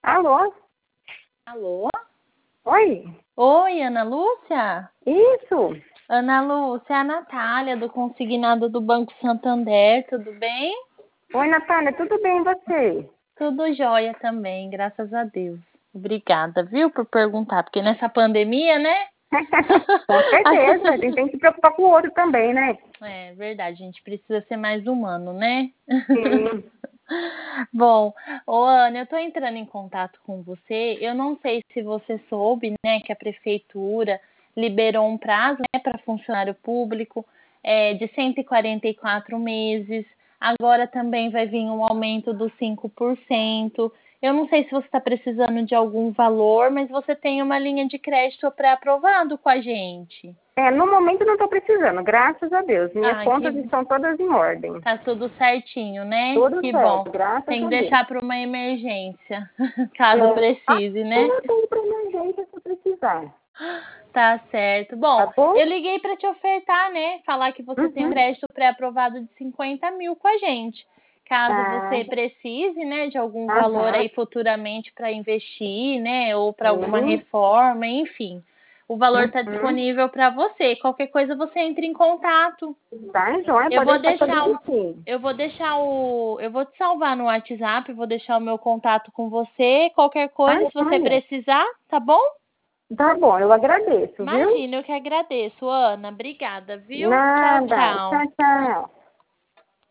Alô? Alô? Oi? Oi, Ana Lúcia? Isso? Ana Lúcia, é a Natália, do Consignado do Banco Santander, tudo bem? Oi, Natália, tudo bem e você? Tudo jóia também, graças a Deus. Obrigada, viu, por perguntar, porque nessa pandemia, né? Com certeza, a gente tem que se preocupar com o outro também, né? É verdade, a gente precisa ser mais humano, né? Sim. Bom, ô Ana, eu tô entrando em contato com você. Eu não sei se você soube, né, que a prefeitura liberou um prazo, né, para funcionário público de 144 meses. Agora também vai vir um aumento dos 5%. Eu não sei se você está precisando de algum valor, mas você tem uma linha de crédito pré-aprovado com a gente. No momento não estou precisando, graças a Deus. Minhas Ah, contas estão todas em ordem. tá tudo certinho, né? Tudo Que bom. certo, graças Tem que a Deus. deixar para uma emergência, caso Ah, precise, né? eu tenho para emergência se precisar. Tá certo. Bom, Tá bom? eu liguei para te ofertar, né? Falar que você tem um Uhum. crédito pré-aprovado de 50 mil com a gente. Caso Ah, você precise, né, de algum valor aham. aí futuramente para investir, né, ou para alguma Sim. reforma, enfim. O valor está Uhum. disponível para você. Qualquer coisa você entra em contato. Tá, joia, Eu pode vou deixar que eu deixar ligo sim. eu vou te salvar no WhatsApp, vou deixar o meu contato com você. Qualquer Tá, coisa, se você joia. precisar, tá bom? Tá bom, eu agradeço, viu? Imagina, eu que agradeço, Ana. Obrigada, viu? Tchau, Nada. tchau. Tchau, tchau.